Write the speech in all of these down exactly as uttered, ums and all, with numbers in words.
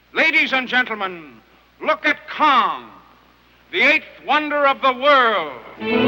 Ladies and gentlemen, look at Kong, the eighth wonder of the world.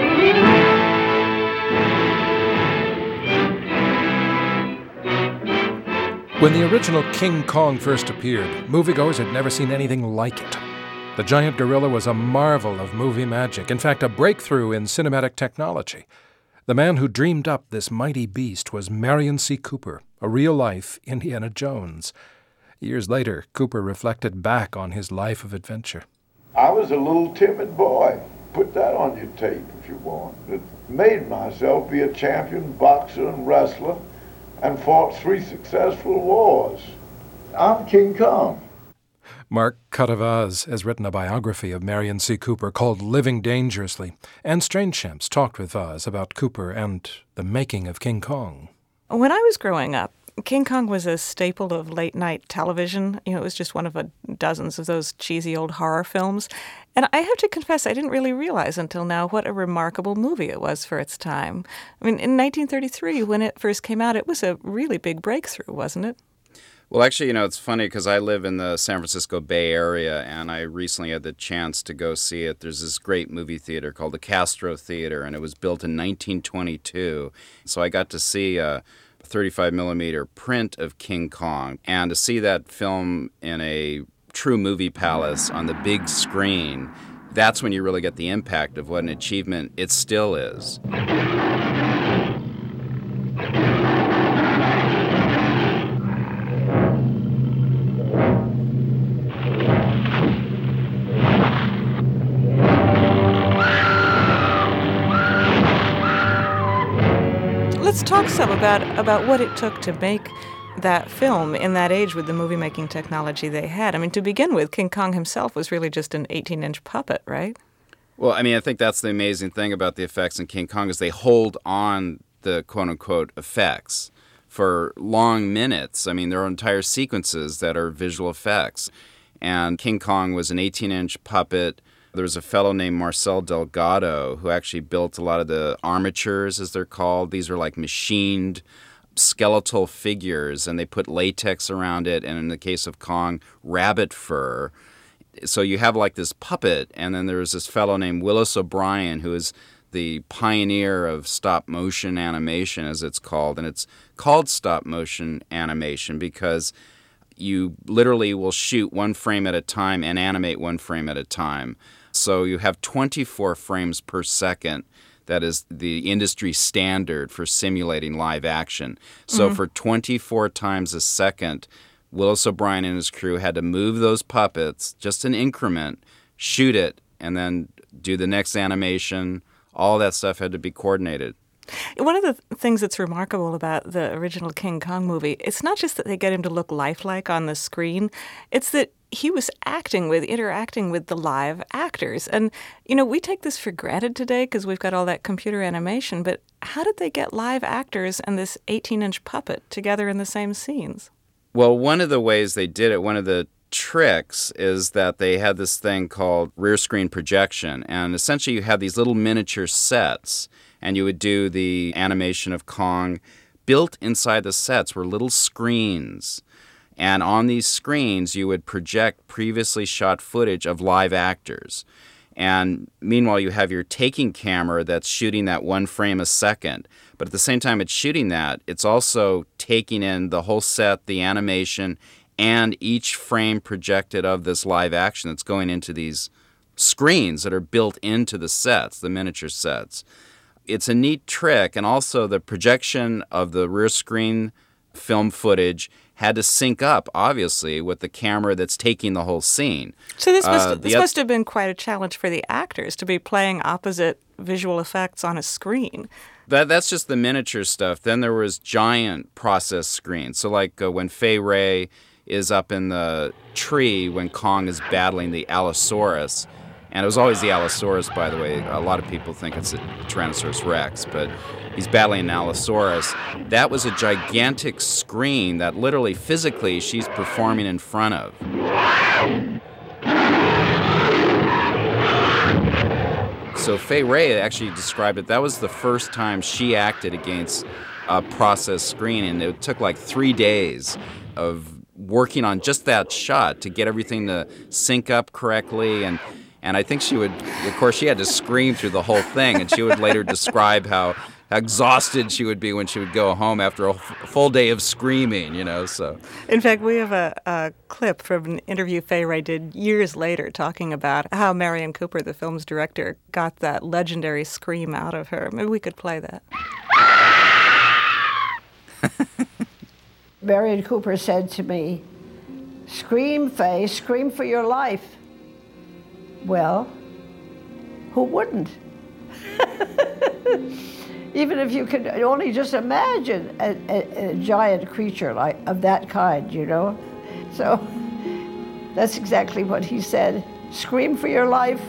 When the original King Kong first appeared, moviegoers had never seen anything like it. The giant gorilla was a marvel of movie magic, in fact, a breakthrough in cinematic technology. The man who dreamed up this mighty beast was Merian C. Cooper, a real-life Indiana Jones. Years later, Cooper reflected back on his life of adventure. I was a little timid boy. Put that on your tape if you want. It made myself be a champion boxer and wrestler and fought three successful wars. I'm King Kong. Mark Cuttavaz has written a biography of Merian C. Cooper called Living Dangerously, and Strangeshamps talked with Vaz about Cooper and the making of King Kong. When I was growing up, King Kong was a staple of late-night television. You know, it was just one of a dozens of those cheesy old horror films. And I have to confess, I didn't really realize until now what a remarkable movie it was for its time. I mean, in nineteen thirty-three, when it first came out, it was a really big breakthrough, wasn't it? Well, actually, you know, it's funny because I live in the San Francisco Bay Area, and I recently had the chance to go see it. There's this great movie theater called the Castro Theater, and it was built in nineteen twenty-two. So I got to see a thirty-five millimeter print of King Kong, and to see that film in a true movie palace on the big screen, that's when you really get the impact of what an achievement it still is. Let's talk some about, about what it took to make that film in that age with the movie-making technology they had. I mean, to begin with, King Kong himself was really just an eighteen-inch puppet, right? Well, I mean, I think that's the amazing thing about the effects in King Kong is they hold on the quote-unquote effects for long minutes. I mean, there are entire sequences that are visual effects. And King Kong was an eighteen-inch puppet. There was a fellow named Marcel Delgado who actually built a lot of the armatures, as they're called. These are like machined skeletal figures, and they put latex around it, and in the case of Kong, rabbit fur. So you have like this puppet, and then there's this fellow named Willis O'Brien who is the pioneer of stop-motion animation, as it's called. And it's called stop-motion animation because you literally will shoot one frame at a time and animate one frame at a time. So you have twenty-four frames per second. That is the industry standard for simulating live action. So mm-hmm. for twenty-four times a second, Willis O'Brien and his crew had to move those puppets, just an increment, shoot it, and then do the next animation. All that stuff had to be coordinated. One of the things that's remarkable about the original King Kong movie, it's not just that they get him to look lifelike on the screen, it's that he was acting with, interacting with the live actors. And, you know, we take this for granted today because we've got all that computer animation, but how did they get live actors and this eighteen-inch puppet together in the same scenes? Well, one of the ways they did it, one of the tricks is that they had this thing called rear screen projection. And essentially you had these little miniature sets, and you would do the animation of Kong. Built inside the sets were little screens. And on these screens, you would project previously shot footage of live actors. And meanwhile, you have your taking camera that's shooting that one frame a second. But at the same time it's shooting that, it's also taking in the whole set, the animation, and each frame projected of this live action that's going into these screens that are built into the sets, the miniature sets. It's a neat trick, and also the projection of the rear screen film footage had to sync up, obviously, with the camera that's taking the whole scene. So this must, uh, this must have been quite a challenge for the actors to be playing opposite visual effects on a screen. That That's just the miniature stuff. Then there was giant process screens. So like uh, when Fay Wray is up in the tree when Kong is battling the Allosaurus, and it was always the Allosaurus, by the way. A lot of people think it's a Tyrannosaurus Rex, but he's battling an Allosaurus. That was a gigantic screen that literally, physically, she's performing in front of. So Fay Wray actually described it. That was the first time she acted against a process screen, and it took like three days of working on just that shot to get everything to sync up correctly. And, and I think she would, of course, she had to scream through the whole thing. And she would later describe how, how exhausted she would be when she would go home after a f- full day of screaming, you know, so. In fact, we have a, a clip from an interview Fay Wray did years later talking about how Marion Cooper, the film's director, got that legendary scream out of her. Maybe we could play that. Marion Cooper said to me, "Scream, Fay, scream for your life." Well, who wouldn't? Even if you could only just imagine a, a, a giant creature like of that kind, you know? So that's exactly what he said. Scream for your life.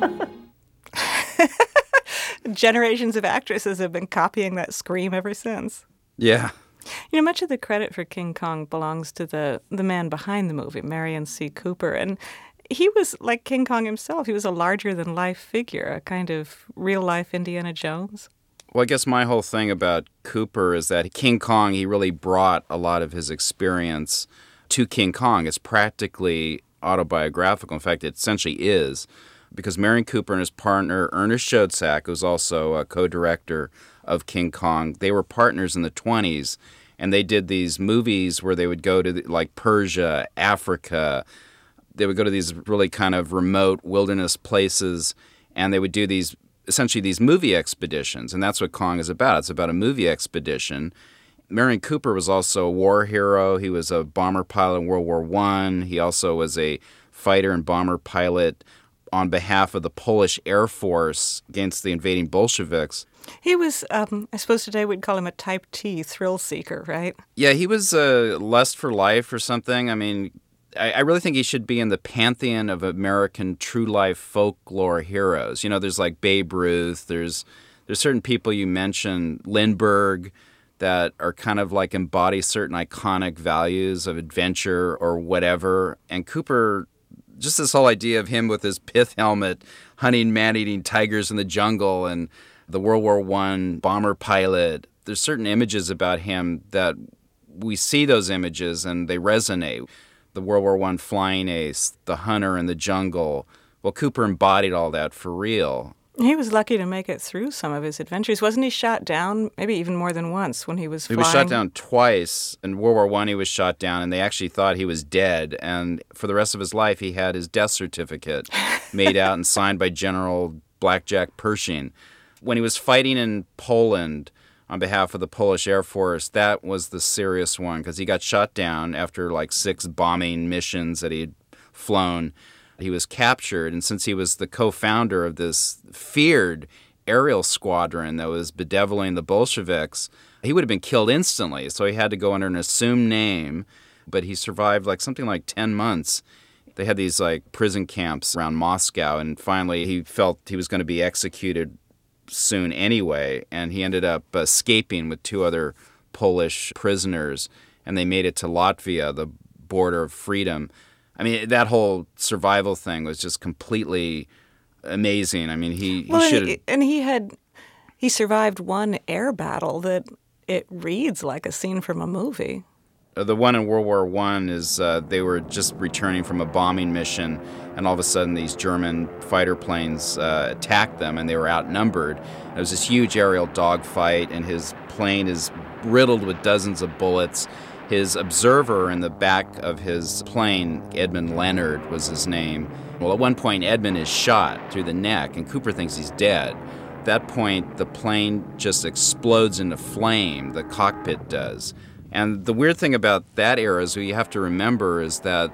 Generations of actresses have been copying that scream ever since. Yeah. You know, much of the credit for King Kong belongs to the, the man behind the movie, Marion C. Cooper. And he was like King Kong himself. He was a larger-than-life figure, a kind of real-life Indiana Jones. Well, I guess my whole thing about Cooper is that King Kong, he really brought a lot of his experience to King Kong. It's practically autobiographical. In fact, it essentially is, because Marion Cooper and his partner, Ernest Schoedsack, who's also a co-director of King Kong, they were partners in the twenties, and they did these movies where they would go to, the, like, Persia, Africa. They would go to these really kind of remote wilderness places, and they would do these essentially these movie expeditions, and that's what Kong is about. It's about a movie expedition. Marion Cooper was also a war hero. He was a bomber pilot in World War One. He also was a fighter and bomber pilot on behalf of the Polish Air Force against the invading Bolsheviks. He was, um, I suppose today we'd call him a type T thrill seeker, right? Yeah, he was a lust for life or something. I mean, I, I really think he should be in the pantheon of American true life folklore heroes. You know, there's like Babe Ruth, there's there's certain people you mentioned, Lindbergh, that are kind of like embody certain iconic values of adventure or whatever. And Cooper, just this whole idea of him with his pith helmet hunting man-eating tigers in the jungle and the World War One bomber pilot, there's certain images about him that we see those images and they resonate. The World War One flying ace, the hunter in the jungle. Well, Cooper embodied all that for real. He was lucky to make it through some of his adventures. Wasn't he shot down maybe even more than once when he was flying? He was shot down twice. In World War One, he was shot down, and they actually thought he was dead. And for the rest of his life, he had his death certificate made out and signed by General Blackjack Pershing. When he was fighting in Poland on behalf of the Polish Air Force, that was the serious one, because he got shot down after like six bombing missions that he had flown. He was captured, and since he was the co-founder of this feared aerial squadron that was bedeviling the Bolsheviks, he would have been killed instantly. So he had to go under an assumed name, but he survived like something like ten months. They had these like prison camps around Moscow, and finally he felt he was going to be executed soon anyway, and he ended up escaping with two other Polish prisoners, and they made it to Latvia, the border of freedom. I mean, that whole survival thing was just completely amazing. I mean, he, well, he should have... And he had, he survived one air battle that it reads like a scene from a movie. The one in World War One is uh, they were just returning from a bombing mission, and all of a sudden these German fighter planes uh, attacked them, and they were outnumbered. There was this huge aerial dogfight, and his plane is riddled with dozens of bullets. His observer in the back of his plane, Edmund Leonard was his name. Well, at one point, Edmund is shot through the neck, and Cooper thinks he's dead. At that point, the plane just explodes into flame, the cockpit does. And the weird thing about that era is what you have to remember is that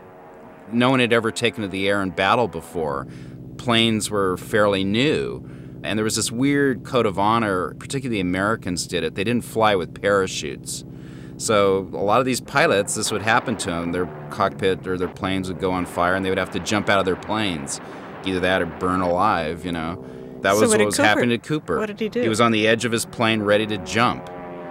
no one had ever taken to the air in battle before. Planes were fairly new. And there was this weird code of honor, particularly the Americans did it. They didn't fly with parachutes. So a lot of these pilots, this would happen to them. Their cockpit or their planes would go on fire, and they would have to jump out of their planes. Either that or burn alive, you know. That So was what what did was Cooper- happening to Cooper. what did he do? He was on the edge of his plane ready to jump.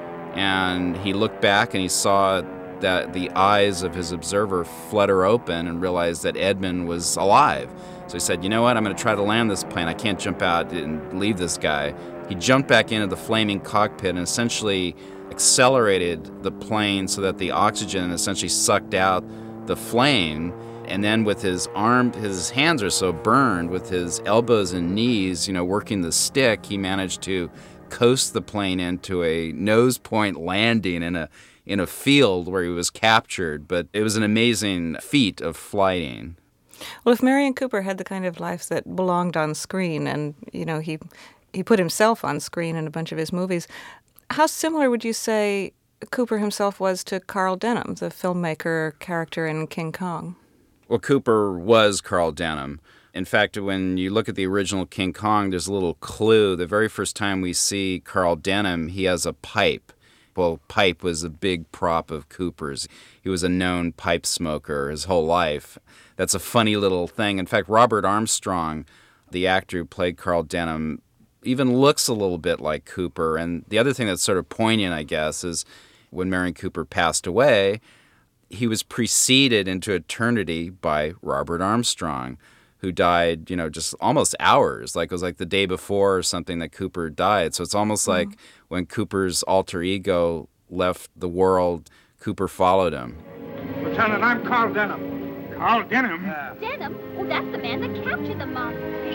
And he looked back and he saw that the eyes of his observer flutter open and realized that Edmund was alive. So he said, you know what, I'm going to try to land this plane. I can't jump out and leave this guy. He jumped back into the flaming cockpit and essentially accelerated the plane so that the oxygen essentially sucked out the flame. And then with his arm, his hands are so burned, with his elbows and knees, you know, working the stick, he managed to coast the plane into a nose point landing in a in a field where he was captured. But it was an amazing feat of flighting. Well, if Merian Cooper had the kind of life that belonged on screen, and, you know, he he put himself on screen in a bunch of his movies, how similar would you say Cooper himself was to Carl Denham, the filmmaker character in King Kong? Well, Cooper was Carl Denham. In fact, when you look at the original King Kong, there's a little clue. The very first time we see Carl Denham, he has a pipe. Well, pipe was a big prop of Cooper's. He was a known pipe smoker his whole life. That's a funny little thing. In fact, Robert Armstrong, the actor who played Carl Denham, even looks a little bit like Cooper. And the other thing that's sort of poignant, I guess, is when Merian Cooper passed away, he was preceded into eternity by Robert Armstrong, who died, you know, just almost hours. Like it was like the day before or something that Cooper died. So it's almost mm-hmm. like when Cooper's alter ego left the world, Cooper followed him. Lieutenant, I'm Carl Denham. Carl Denham? Uh, Denham? Oh, that's the man that captured the monster.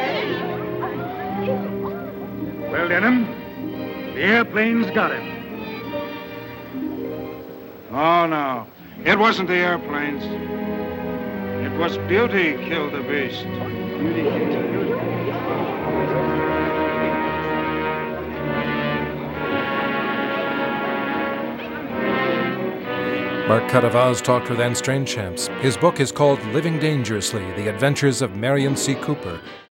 Well, Denham, the airplane's got him. Oh, no. It wasn't the airplanes. It was Beauty killed the beast. Beauty killed the beast. Mark Cadavaz talked with Anne Strainchamps. His book is called Living Dangerously, The Adventures of Merian C. Cooper.